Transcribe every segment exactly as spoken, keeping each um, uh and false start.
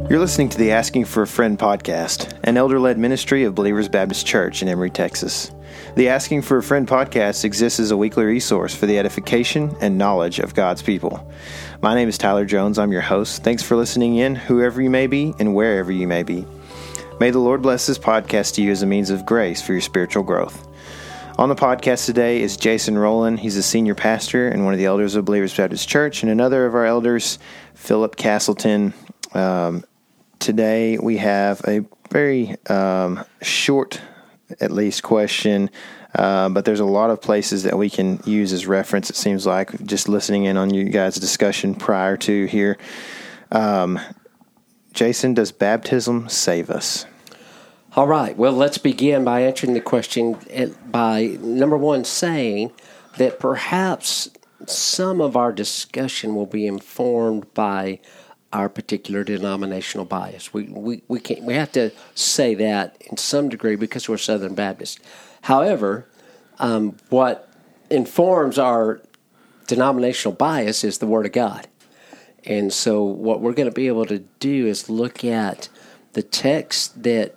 You're listening to the Asking for a Friend podcast, an elder-led ministry of Believers Baptist Church in Emory, Texas. The Asking for a Friend podcast exists as a weekly resource for the edification and knowledge of God's people. My name is Tyler Jones. I'm your host. Thanks for listening in, whoever you may be and wherever you may be. May the Lord bless this podcast to you as a means of grace for your spiritual growth. On the podcast today is Jason Rowland. He's a senior pastor and one of the elders of Believers Baptist Church, and another of our elders, Philip Castleton. Um, today we have a very um, short, at least, question, uh, but there's a lot of places that we can use as reference, it seems like, just listening in on you guys' discussion prior to here. Um, Jason, does baptism save us? All right. Well, let's begin by answering the question by, number one, saying that perhaps some of our discussion will be informed by our particular denominational bias. We we we can't, we have to say that in some degree because we're Southern Baptist. However, um, what informs our denominational bias is the Word of God. And so what we're going to be able to do is look at the text that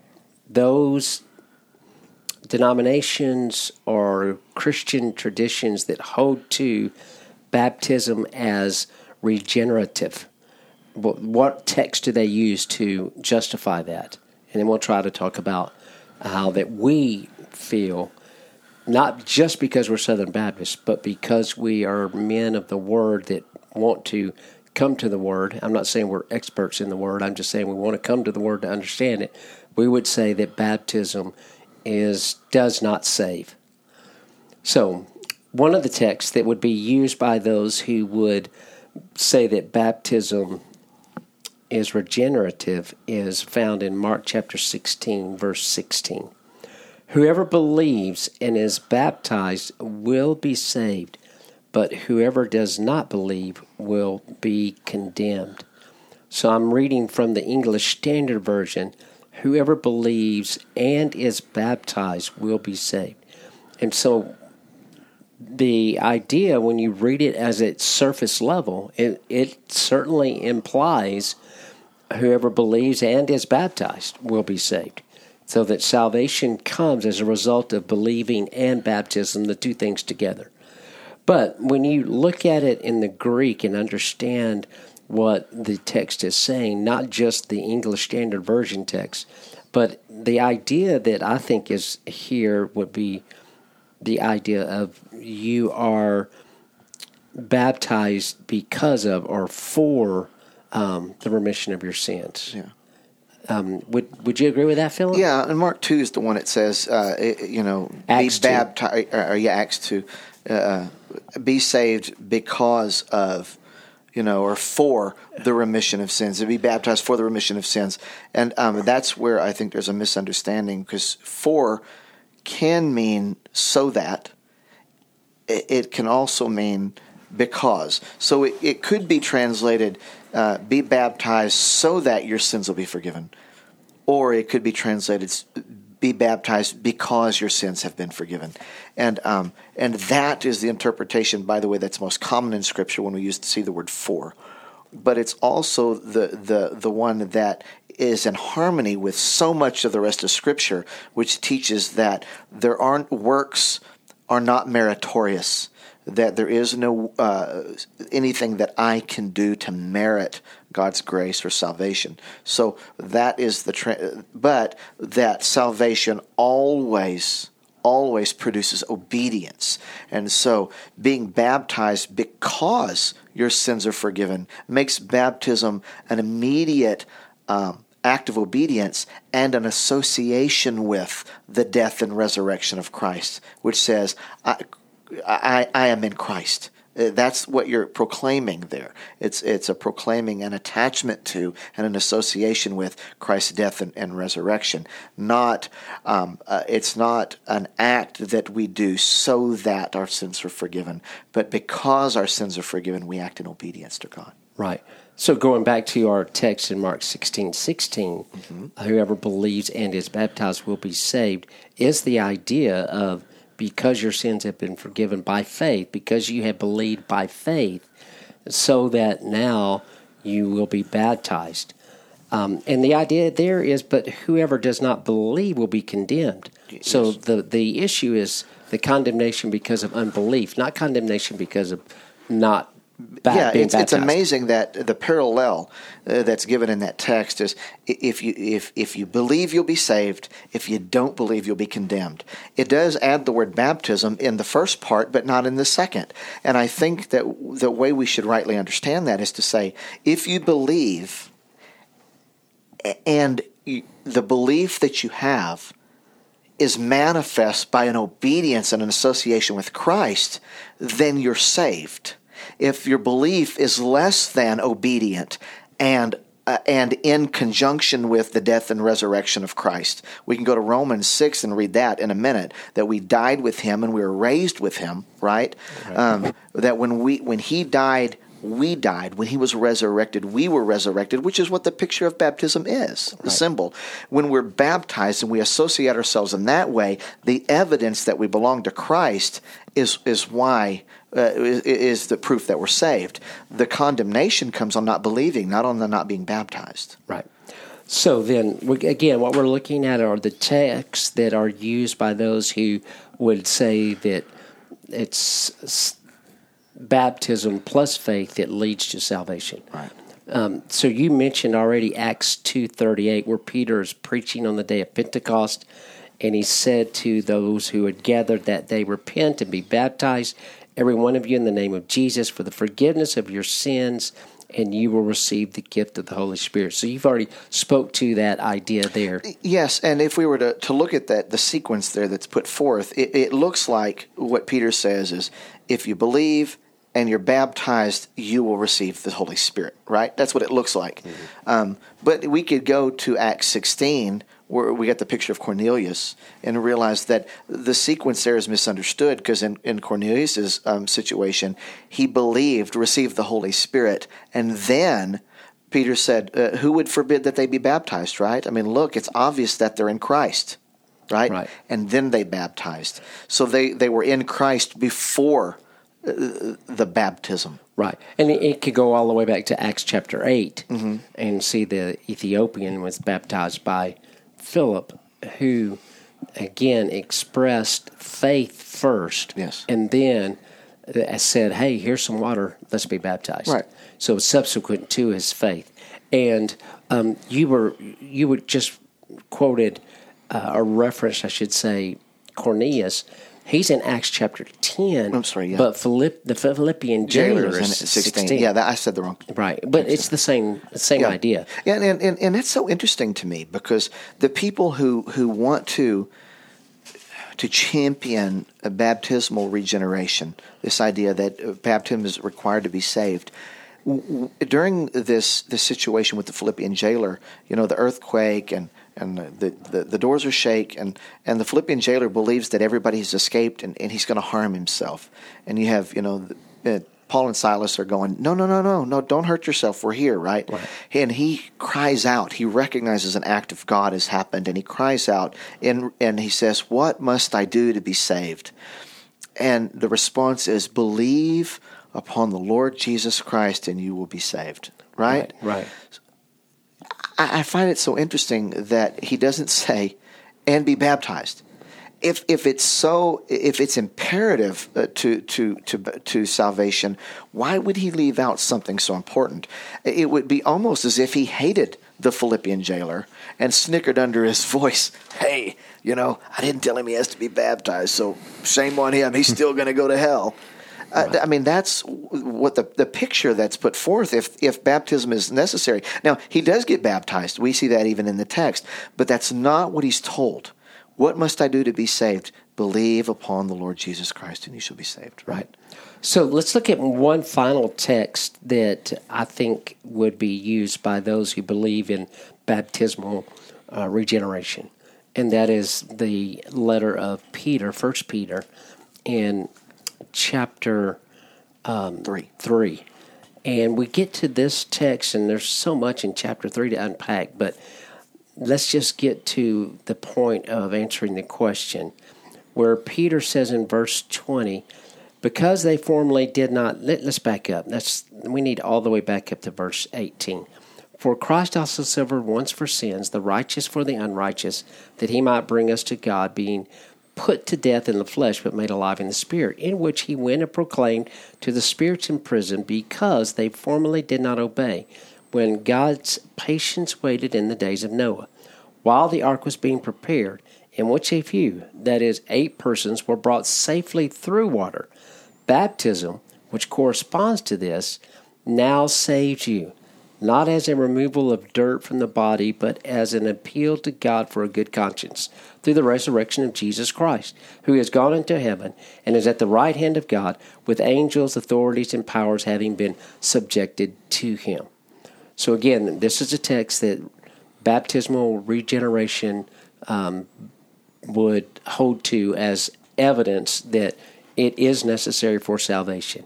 those denominations or Christian traditions that hold to baptism as regenerative. What text do they use to justify that? And then we'll try to talk about how that we feel, not just because we're Southern Baptists, but because we are men of the Word that want to come to the Word. I'm not saying we're experts in the Word. I'm just saying we want to come to the Word to understand it. We would say that baptism is does not save. So, one of the texts that would be used by those who would say that baptism is regenerative is found in Mark chapter sixteen, verse sixteen. Whoever believes and is baptized will be saved, but whoever does not believe will be condemned. So I'm reading from the English Standard Version. Whoever believes and is baptized will be saved. And so the idea, when you read it as its surface level, it, it certainly implies whoever believes and is baptized will be saved. So that salvation comes as a result of believing and baptism, the two things together. But when you look at it in the Greek and understand what the text is saying, not just the English Standard Version text, but the idea that I think is here would be the idea of you are baptized because of or for um, the remission of your sins. Yeah. Um, would would you agree with that, Philip? Yeah, and Mark two is the one that says, uh, it, you know, Acts be baptized, or, or yeah, Acts two, uh, be saved because of, you know, or for the remission of sins, to be baptized for the remission of sins. And um, that's where I think there's a misunderstanding, because for can mean so that. It can also mean because. So it, it could be translated, uh, be baptized so that your sins will be forgiven. Or it could be translated, be baptized because your sins have been forgiven. And um, and that is the interpretation, by the way, that's most common in Scripture when we use to see the word for. But it's also the, the, the one that is in harmony with so much of the rest of Scripture, which teaches that there aren't works are not meritorious, that there is no uh, anything that I can do to merit God's grace or salvation. So that is the, tra- but that salvation always, always produces obedience. And so being baptized because your sins are forgiven makes baptism an immediate um, act of obedience and an association with the death and resurrection of Christ, which says, I, I, I am in Christ. That's what you're proclaiming there. It's it's a proclaiming an attachment to and an association with Christ's death and, and resurrection. Not um, uh, it's not an act that we do so that our sins are forgiven, but because our sins are forgiven, we act in obedience to God. Right. So going back to our text in Mark sixteen sixteen, mm-hmm. whoever believes and is baptized will be saved, is the idea of because your sins have been forgiven by faith, because you have believed by faith, so that now you will be baptized. Um, and the idea there is, but whoever does not believe will be condemned. Yes. So the, the issue is the condemnation because of unbelief, not condemnation because of not ba- yeah, being it's, baptized. it's amazing that the parallel uh, that's given in that text is if you if if you believe, you'll be saved. If you don't believe, you'll be condemned. It does add the word baptism in the first part, but not in the second. And I think that the way we should rightly understand that is to say, if you believe, and the belief that you have is manifest by an obedience and an association with Christ, then you're saved. If your belief is less than obedient and uh, and in conjunction with the death and resurrection of Christ, we can go to Romans six and read that in a minute, that we died with him and we were raised with him, right? right. Um, that when we when he died, we died. When he was resurrected, we were resurrected, which is what the picture of baptism is, the right. symbol. When we're baptized and we associate ourselves in that way, the evidence that we belong to Christ is is why uh, is, is the proof that we're saved. The condemnation comes on not believing, not on the not being baptized. Right. So then, we, again, what we're looking at are the texts that are used by those who would say that it's baptism plus faith that leads to salvation. Right. Um, so you mentioned already Acts two thirty-eight, where Peter is preaching on the day of Pentecost, and he said to those who had gathered that they repent and be baptized, every one of you in the name of Jesus, for the forgiveness of your sins, and you will receive the gift of the Holy Spirit. So you've already spoke to that idea there. Yes, and if we were to, to look at that, the sequence there that's put forth, it, it looks like what Peter says is, if you believe and you're baptized, you will receive the Holy Spirit, right? That's what it looks like. Mm-hmm. Um, but we could go to Acts sixteen, where we get the picture of Cornelius, and realize that the sequence there is misunderstood, because in, in Cornelius' um, situation, he believed, received the Holy Spirit, and then Peter said, uh, who would forbid that they be baptized, right? I mean, look, it's obvious that they're in Christ, right? right. And then they baptized. So they, they were in Christ before uh, the baptism. Right. And it, it could go all the way back to Acts chapter eight, mm-hmm. and see the Ethiopian was baptized by Philip, who, again, expressed faith first, yes. and then said, hey, here's some water, let's be baptized. Right. So subsequent to his faith. And um, you were you were just quoted, uh, or referenced, I should say, Cornelius. He's in Acts chapter ten. I'm sorry, yeah. But Philipp, the Philippian jailer is in sixteen. sixteen. Yeah, that, I said the wrong. Right, but it's the same same yeah. idea. Yeah, and, and and it's so interesting to me, because the people who, who want to to champion a baptismal regeneration, this idea that baptism is required to be saved, during this this situation with the Philippian jailer, you know, the earthquake and and the, the, the doors are shake, and, and the Philippian jailer believes that everybody's escaped, and, and he's going to harm himself. And you have, you know, the, uh, Paul and Silas are going, no, no, no, no, no, don't hurt yourself. We're here, right? right? And he cries out. He recognizes an act of God has happened, and he cries out, and, and he says, what must I do to be saved? And the response is, believe upon the Lord Jesus Christ, and you will be saved, right? Right, right. I find it so interesting that he doesn't say, and be baptized. If if it's so, if it's imperative uh, to to to to salvation, why would he leave out something so important? It would be almost as if he hated the Philippian jailer and snickered under his voice, "Hey, you know, I didn't tell him he has to be baptized, so shame on him. He's still going to go to hell." Uh, I mean, that's what the the picture that's put forth, if if baptism is necessary. Now, he does get baptized. We see that even in the text. But that's not what he's told. What must I do to be saved? Believe upon the Lord Jesus Christ, and you shall be saved. Right? So let's look at one final text that I think would be used by those who believe in baptismal uh, regeneration. And that is the letter of Peter, First Peter, in chapter um, three. three. And we get to this text, and there's so much in chapter three to unpack, but let's just get to the point of answering the question, where Peter says in verse twenty, because they formerly did not, let, let's back up. That's, we need all the way back up to verse eighteen. For Christ also suffered once for sins, the righteous for the unrighteous, that he might bring us to God, being put to death in the flesh, but made alive in the Spirit, in which he went and proclaimed to the spirits in prison, because they formerly did not obey, when God's patience waited in the days of Noah, while the ark was being prepared, in which a few, that is, eight persons, were brought safely through water. Baptism, which corresponds to this, now saves you, not as a removal of dirt from the body, but as an appeal to God for a good conscience, through the resurrection of Jesus Christ, who has gone into heaven and is at the right hand of God, with angels, authorities, and powers having been subjected to him. So again, this is a text that baptismal regeneration um, would hold to as evidence that it is necessary for salvation.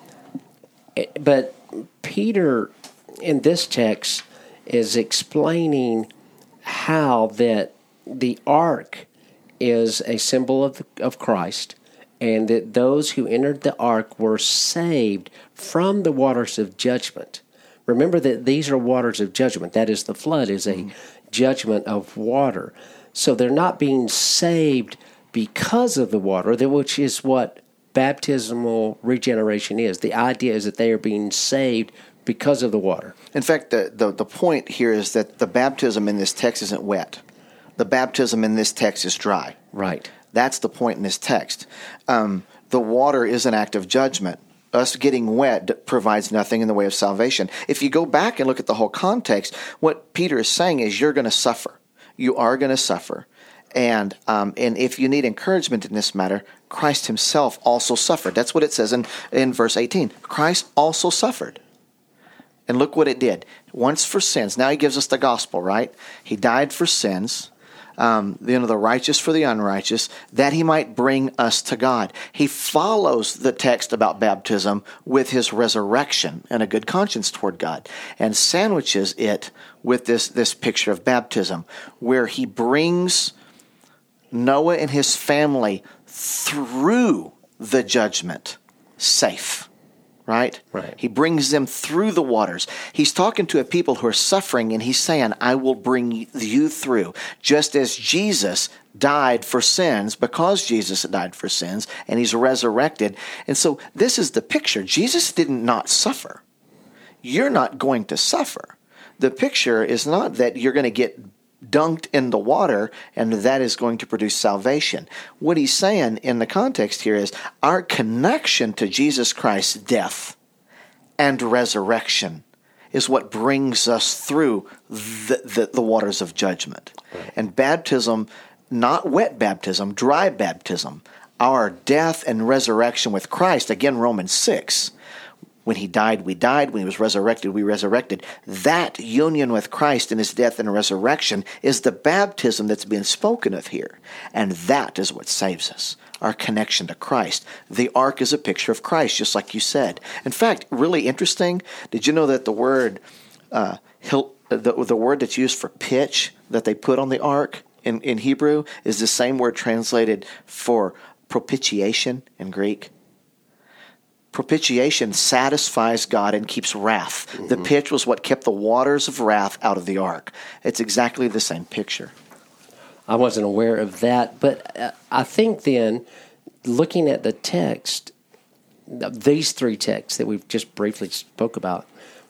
But Peter, in this text, is explaining how that the ark is a symbol of, of Christ, and that those who entered the ark were saved from the waters of judgment. Remember that these are waters of judgment. That is, the flood is a mm-hmm. judgment of water. So they're not being saved because of the water, which is what baptismal regeneration is. The idea is that they are being saved because of the water. In fact, the, the, the point here is that the baptism in this text isn't wet. The baptism in this text is dry. Right. That's the point in this text. Um, the water is an act of judgment. Us getting wet provides nothing in the way of salvation. If you go back and look at the whole context, what Peter is saying is you're going to suffer. You are going to suffer. And um, and if you need encouragement in this matter, Christ himself also suffered. That's what it says in, in verse eighteen. Christ also suffered. And look what it did. Once for sins. Now he gives us the gospel, right? He died for sins. Um, you know, the righteous for the unrighteous, that he might bring us to God. He follows the text about baptism with his resurrection and a good conscience toward God, and sandwiches it with this, this picture of baptism, where he brings Noah and his family through the judgment safe. Right? Right. He brings them through the waters. He's talking to a people who are suffering, and he's saying, I will bring you through. Just as Jesus died for sins, because Jesus died for sins, and he's resurrected. And so this is the picture. Jesus didn't not suffer. You're not going to suffer. The picture is not that you're going to get dunked in the water and that is going to produce salvation. What he's saying in the context here is our connection to Jesus Christ's death and resurrection is what brings us through the, the, the waters of judgment. Right. And baptism, not wet baptism, dry baptism, our death and resurrection with Christ, again, Romans six, when he died, we died. When he was resurrected, we resurrected. That union with Christ in his death and resurrection is the baptism that's being spoken of here. And that is what saves us, our connection to Christ. The ark is a picture of Christ, just like you said. In fact, really interesting, did you know that the word uh, the, the word that's used for pitch that they put on the ark in, in Hebrew is the same word translated for propitiation in Greek? Propitiation satisfies God and keeps wrath. Mm-hmm. The pitch was what kept the waters of wrath out of the ark. It's exactly the same picture. I wasn't aware of that, but uh, I think then, looking at the text, these three texts that we've just briefly spoke about,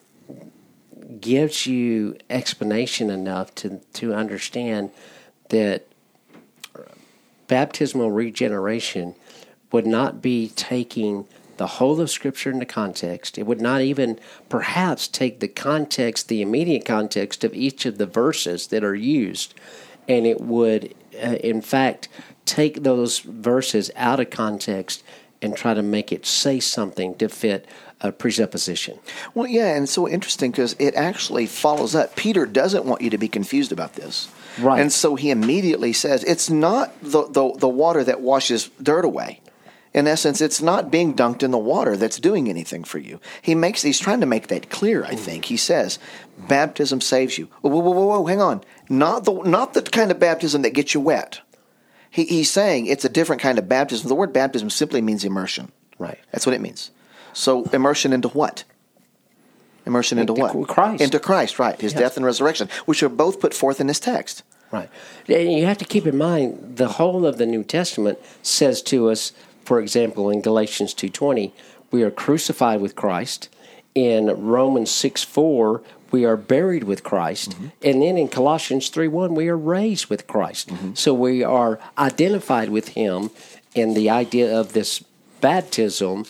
gives you explanation enough to, to understand that baptismal regeneration would not be taking the whole of Scripture into context. It would not even perhaps take the context, the immediate context of each of the verses that are used, and it would, uh, in fact, take those verses out of context and try to make it say something to fit a presupposition. Well, yeah, and it's so interesting because it actually follows up. Peter doesn't want you to be confused about this. Right. And so he immediately says, it's not the, the, the water that washes dirt away. In essence, it's not being dunked in the water that's doing anything for you. He makes he's trying to make that clear, I think. He says, baptism saves you. Whoa, whoa, whoa, whoa, hang on. Not the not the kind of baptism that gets you wet. He, he's saying it's a different kind of baptism. The word baptism simply means immersion. Right. That's what it means. So immersion into what? Immersion into Into what? Christ. Into Christ, right. His Yes. death and resurrection, which are both put forth in this text. Right. And you have to keep in mind the whole of the New Testament says to us, for example, in Galatians two twenty, we are crucified with Christ. In Romans six four, we are buried with Christ. Mm-hmm. And then in Colossians three one, we are raised with Christ. Mm-hmm. So we are identified with him in the idea of this baptism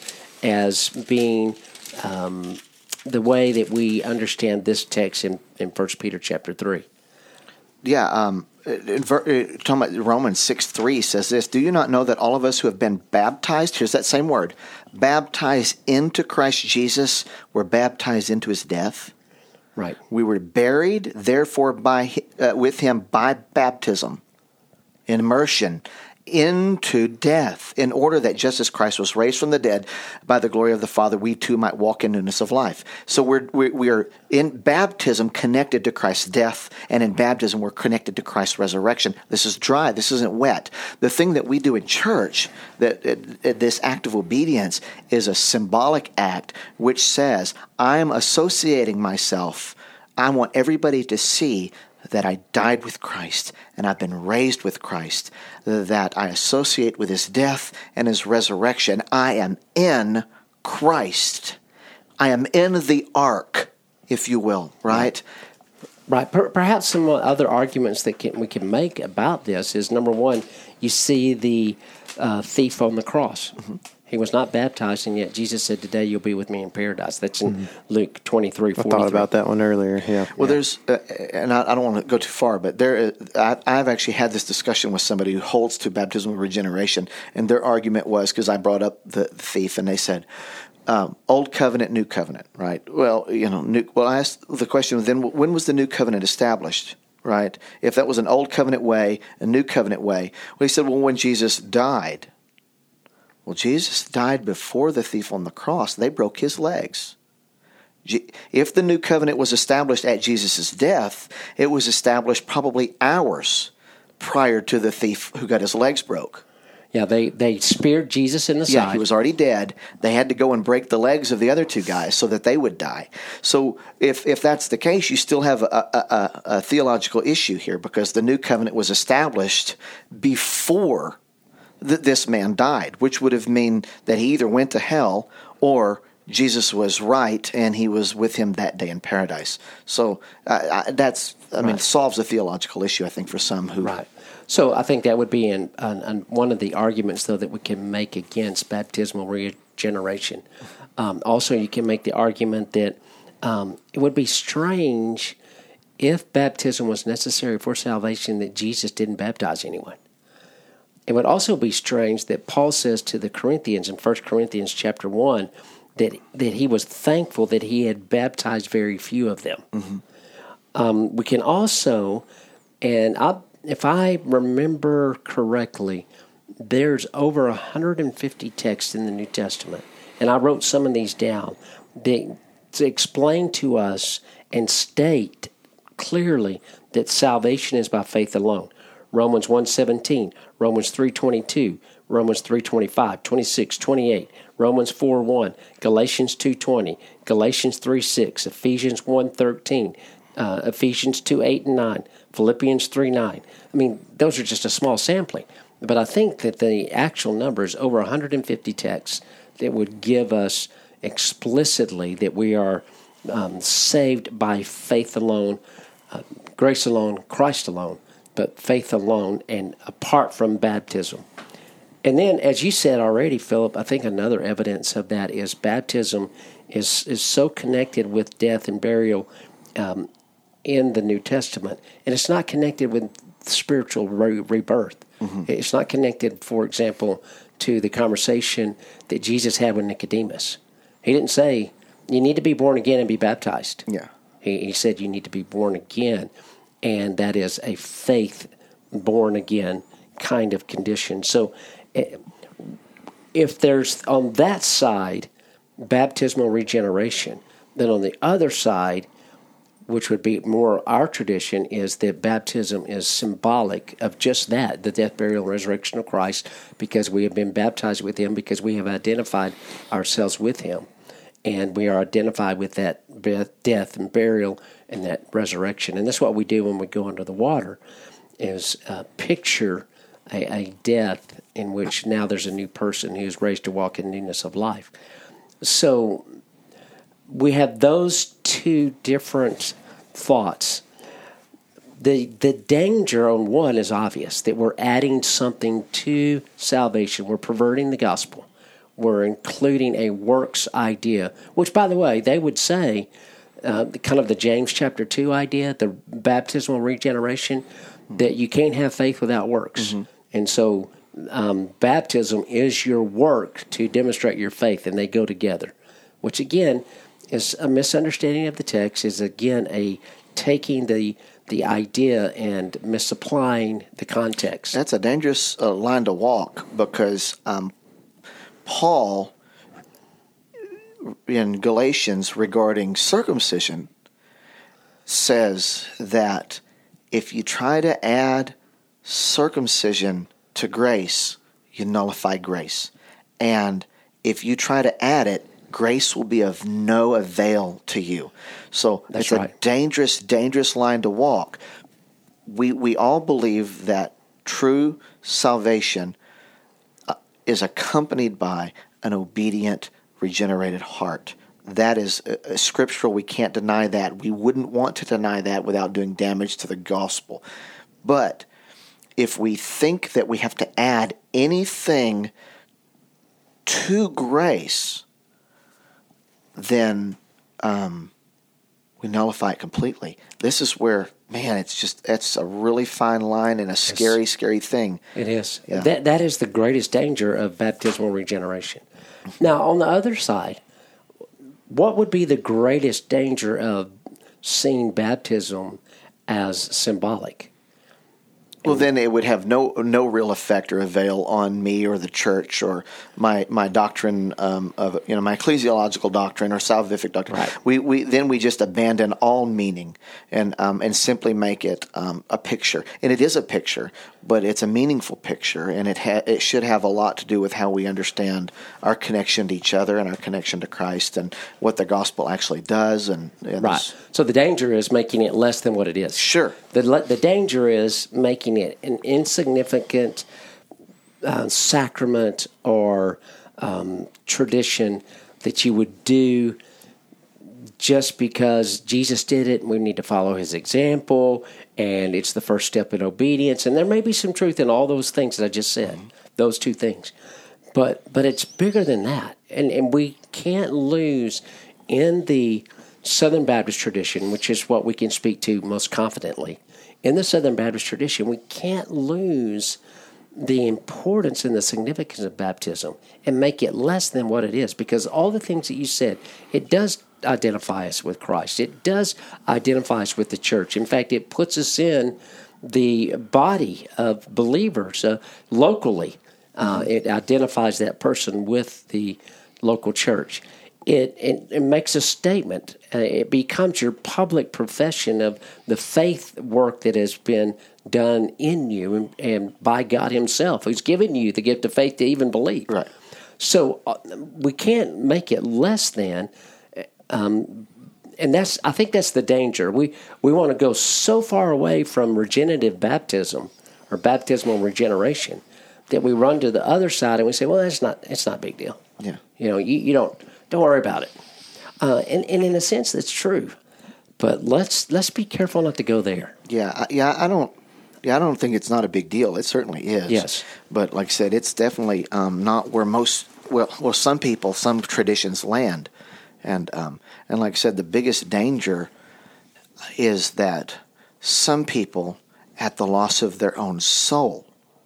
as being um, the way that we understand this text in, in First Peter chapter three. Yeah, um, in, talking about Romans six three says this, do you not know that all of us who have been baptized, here's that same word, baptized into Christ Jesus, were baptized into his death? Right. We were buried, therefore, by uh, with him by baptism, immersion, into death, in order that just as Christ was raised from the dead by the glory of the Father, we too might walk in newness of life. So we're, we're, we are in baptism connected to Christ's death, and in baptism we're connected to Christ's resurrection. This is dry. This isn't wet. The thing that we do in church, that uh, this act of obedience, is a symbolic act which says, I'm associating myself. I want everybody to see that I died with Christ and I've been raised with Christ, that I associate with his death and his resurrection. I am in Christ. I am in the ark, if you will, right? Right. Per- perhaps some other arguments that can, we can make about this is, number one, you see the uh, thief on the cross. Mm-hmm. He was not baptized, and yet Jesus said, today you'll be with me in paradise. That's in mm-hmm. Luke twenty-three forty-three. I thought about that one earlier, yeah. Well, yeah. there's, uh, and I, I don't want to go too far, but there, is, I, I've actually had this discussion with somebody who holds to baptismal regeneration, and their argument was, because I brought up the, the thief, and they said, um, Old Covenant, New Covenant, right? Well, you know, new, well, I asked the question, then when was the New Covenant established? Right? If that was an Old Covenant way, a New Covenant way. Well, he said, well, when Jesus died. Well, Jesus died before the thief on the cross. They broke his legs. If the new covenant was established at Jesus' death, it was established probably hours prior to the thief who got his legs broke. Yeah, they, they speared Jesus in the yeah, side. He was already dead. They had to go and break the legs of the other two guys so that they would die. So if if that's the case, you still have a, a, a, a theological issue here, because the new covenant was established before that this man died, which would have mean that he either went to hell or Jesus was right and he was with him that day in paradise. So uh, I, that's, I mean, right. solves a theological issue, I think, for some who... Right. So I think that would be in, in, in one of the arguments, though, that we can make against baptismal regeneration. Um, also, you can make the argument that um, it would be strange if baptism was necessary for salvation that Jesus didn't baptize anyone. It would also be strange that Paul says to the Corinthians in First Corinthians chapter one that that he was thankful that he had baptized very few of them. Mm-hmm. Um, we can also, and I, if I remember correctly, there's over one hundred fifty texts in the New Testament, and I wrote some of these down, that, to explain to us and state clearly that salvation is by faith alone. Romans one seventeen, Romans three twenty-two, Romans three twenty-five, twenty-six, twenty-eight, Romans four one, Galatians two twenty, Galatians three six, Ephesians one thirteen, uh, Ephesians two eight and nine, Philippians three nine. I mean, those are just a small sampling. But I think that the actual number is over one hundred fifty texts that would give us explicitly that we are um, saved by faith alone, uh, grace alone, Christ alone, but faith alone and apart from baptism. And then, as you said already, Philip, I think another evidence of that is baptism is, is so connected with death and burial um, in the New Testament. And it's not connected with spiritual re- rebirth. Mm-hmm. It's not connected, for example, to the conversation that Jesus had with Nicodemus. He didn't say, you need to be born again and be baptized. Yeah. He, he said you need to be born again. And that is a faith born again kind of condition. So if there's on that side baptismal regeneration, then on the other side, which would be more our tradition, is that baptism is symbolic of just that, the death, burial, and resurrection of Christ, because we have been baptized with him, because we have identified ourselves with him. and we are identified with that death and burial and that resurrection. And that's what we do when we go under the water, is uh, picture a, a death in which now there's a new person who is raised to walk in newness of life. So we have those two different thoughts. The the danger on one is obvious, that we're adding something to salvation. We're perverting the gospel. We're including a works idea, which, by the way, they would say, uh, kind of the James chapter two idea, the baptismal regeneration, that you can't have faith without works. Mm-hmm. And so um, baptism is your work to demonstrate your faith, and they go together, which, again, is a misunderstanding of the text, is, again, a taking the the idea and misapplying the context. That's a dangerous uh, line to walk, because um, Paul, in Galatians regarding circumcision, says that if you try to add circumcision to grace, you nullify grace. And if you try to add it, grace will be of no avail to you. So That's it's right. a dangerous, dangerous line to walk. We we all believe that true salvation uh, is accompanied by an obedient, regenerated heart. That is uh, scriptural. We can't deny that. We wouldn't want to deny that without doing damage to the gospel. But if we think that we have to add anything to grace, then um, we nullify it completely. This is where, man, it's just, that's a really fine line and a scary, yes. scary thing. It is. Yeah. That That is the greatest danger of baptismal regeneration. Now, on the other side, what would be the greatest danger of seeing baptism as symbolic? Well, then it would have no no real effect or avail on me or the church or my my doctrine um, of you know my ecclesiological doctrine or salvific doctrine. Right. We we then we just abandon all meaning and um, and simply make it um, a picture. And it is a picture, but it's a meaningful picture, and it ha- it should have a lot to do with how we understand our connection to each other and our connection to Christ and what the gospel actually does. And, and right. So the danger is making it less than what it is. Sure. The the danger is making it an insignificant uh, sacrament or um, tradition that you would do just because Jesus did it and we need to follow his example and it's the first step in obedience. And there may be some truth in all those things that I just said, mm-hmm. those two things. But but it's bigger than that. And, and we can't lose in the Southern Baptist tradition, which is what we can speak to most confidently. In the Southern Baptist tradition, we can't lose the importance and the significance of baptism and make it less than what it is, because all the things that you said, it does identify us with Christ. It does identify us with the church. In fact, it puts us in the body of believers uh, locally. Uh, it identifies that person with the local church. It, it, it makes a statement. Uh, it becomes your public profession of the faith work that has been done in you and, and by God himself, who's given you the gift of faith to even believe. Right. So uh, we can't make it less than, um, and that's I think that's the danger. We we want to go so far away from regenerative baptism or baptismal regeneration that we run to the other side and we say, well, that's not it's not a big deal. Yeah. You know, you, you don't don't worry about it. Uh, and, and in a sense, that's true. But let's let's be careful not to go there. Yeah, I- yeah, I don't. Yeah, I don't think it's not a big deal. It certainly is. Yes. But like I said, it's definitely um, not where most, well, well, some people, some traditions land. And um, and like I said, the biggest danger is that some people, at the loss of their own soul,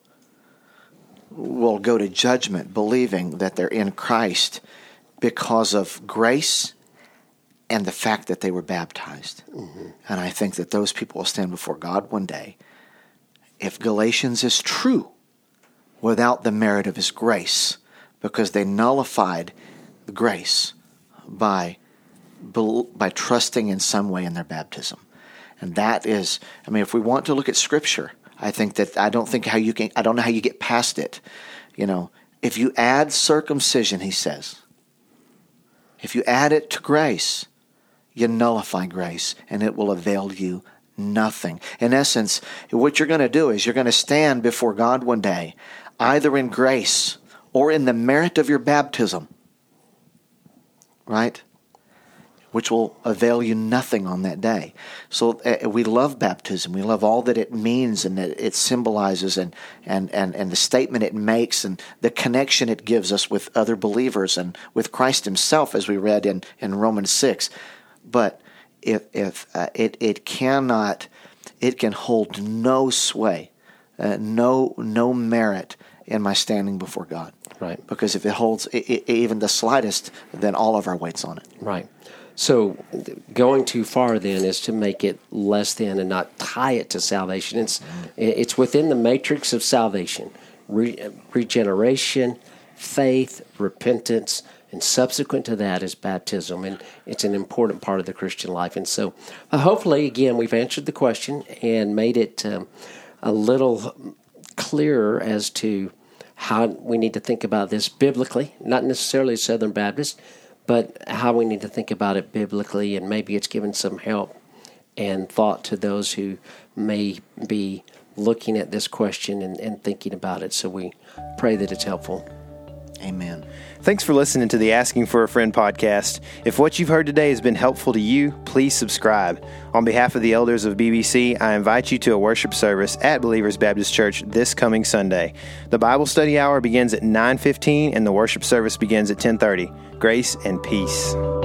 will go to judgment believing that they're in Christ because of grace and the fact that they were baptized. Mm-hmm. And I think that those people will stand before God one day. If Galatians is true, without the merit of his grace, because they nullified the grace by by trusting in some way in their baptism. And that is, I mean, if we want to look at Scripture, I think that, I don't think how you can, I don't know how you get past it. You know, if you add circumcision, he says, If you add it to grace, you nullify grace, and it will avail you nothing. In essence, what you're going to do is you're going to stand before God one day, either in grace or in the merit of your baptism, right? Which will avail you nothing on that day. So uh, we love baptism. We love all that it means and that it symbolizes and, and, and, and the statement it makes and the connection it gives us with other believers and with Christ himself, as we read in, in Romans six. But if, if uh, it, it cannot, it can hold no sway, uh, no, no merit in my standing before God. Right. Because if it holds it, it, even the slightest, then all of our weight's on it. Right. So going too far then is to make it less than and not tie it to salvation. It's it's within the matrix of salvation, Re, regeneration, faith, repentance, and subsequent to that is baptism, and it's an important part of the Christian life. And so uh, hopefully, again, we've answered the question and made it um, a little clearer as to how we need to think about this biblically, not necessarily Southern Baptist, but how we need to think about it biblically, and maybe it's given some help and thought to those who may be looking at this question and, and thinking about it. So we pray that it's helpful. Amen. Thanks for listening to the Asking for a Friend podcast. If what you've heard today has been helpful to you, please subscribe. On behalf of the elders of B B C, I invite you to a worship service at Believers Baptist Church this coming Sunday. The Bible study hour begins at nine fifteen and the worship service begins at ten thirty. Grace and peace.